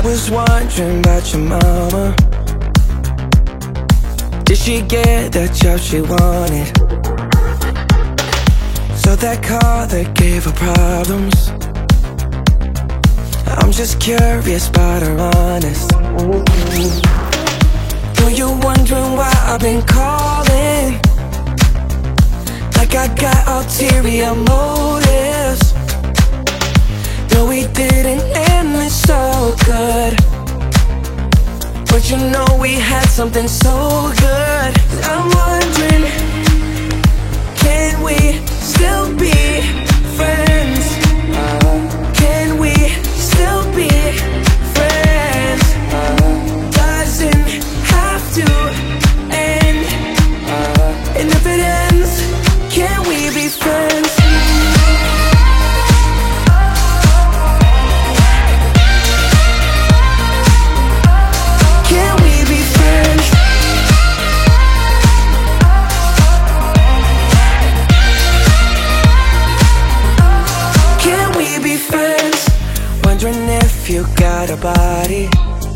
was wondering about your mama. Did she get that job she wanted? So that car that gave her problems. I'm just curious about her honest. Know you're wondering why I've been calling, like I got ulterior motives. No, we didn't end this so good, but you know we had something so good. I'm wondering, can we still be friends? Can we still be friends? Doesn't have to end, and if it ends, can we be friends? Wondering if you got a body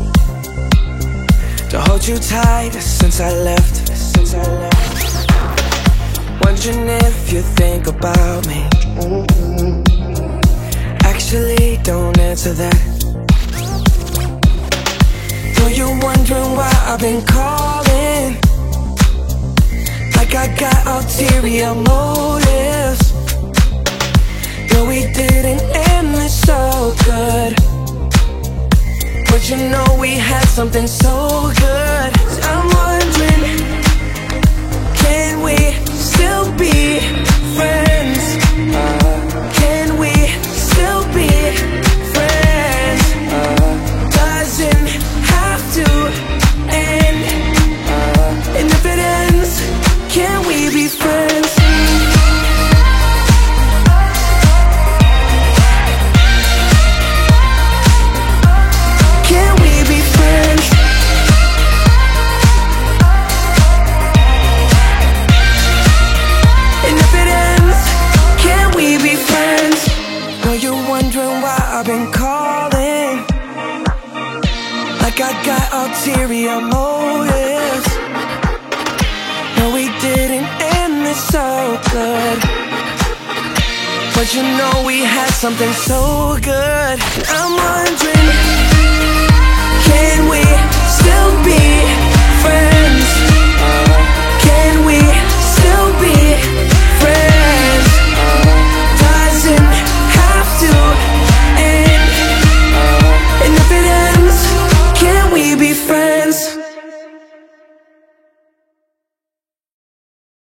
to hold you tight since I left. Wondering if you think about me. Actually, don't answer that. Know you're wondering why I've been calling, like I got ulterior motives. No, we didn't end this so good, but you know we had something so good. I'm wondering, can we still be friends? Can we still be friends? Doesn't have to end, and if it ends, can we be friends? I've been calling, like I got ulterior motives. No, we didn't end this so good, but you know we had something so good. I'm wondering, can we still be